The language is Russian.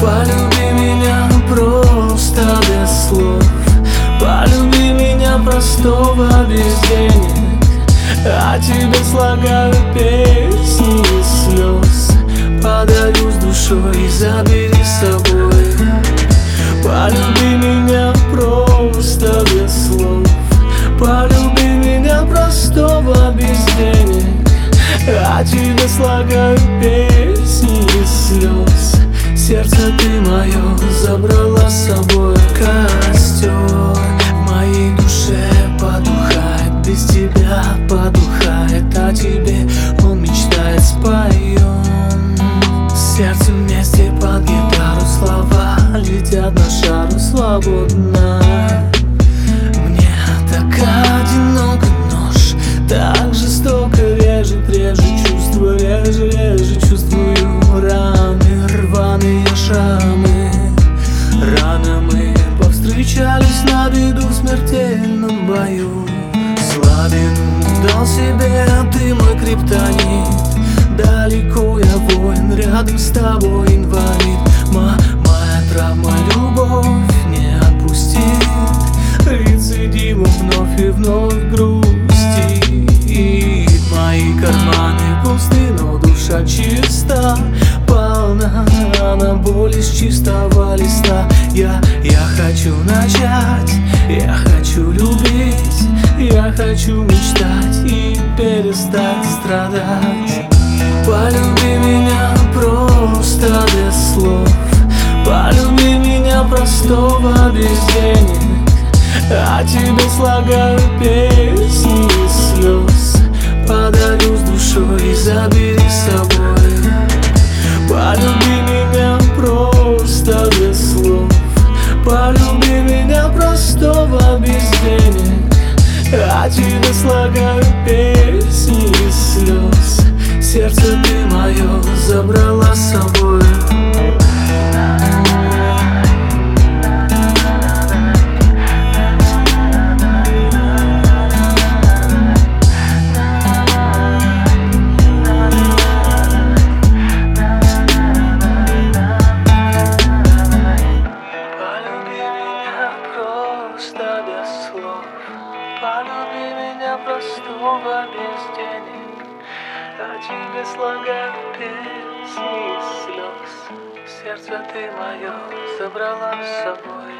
Полюби меня просто без слов, полюби меня простого без денег. О тебе слагаю песни из слез, подарю с душой и забери с собой. Полюби меня просто без слов, полюби меня простого без денег. О тебе слагаю песни из слез, сердце ты мое забрала с собой. Костер в моей душе потухает, без тебя потухает, о тебе он мечтает, споем. Сердце вместе под гитару, слова летят на шару свободно. Мне так одиноко, нож так жестоко режет, чувства, реже чувствую раны, рваные шрамы. Рано мы повстречались на беду в смертельном бою. Слабину дал себе ты, мой криптонит. Далеко я воин, рядом с тобой инвалид. Моя травма, любовь не отпустит, рецидивом вновь и вновь грустит. Мои карманы пусты, но душа чиста, полна на боль из чистого листа. Я хочу начать, я хочу любить, я хочу мечтать и перестать страдать. Полюби меня просто без слов, полюби меня простого без денег. О тебе слагаю песни из слез, подарю с душой и забери с собой. Полюби меня просто без слов, полюби меня простого без денег. О тебе слагаю песни из слез, сердце ты мое забрала с собой. Полюби меня простого без денег, о тебе слагаю песни из слез, сердце ты мое забрала с собой.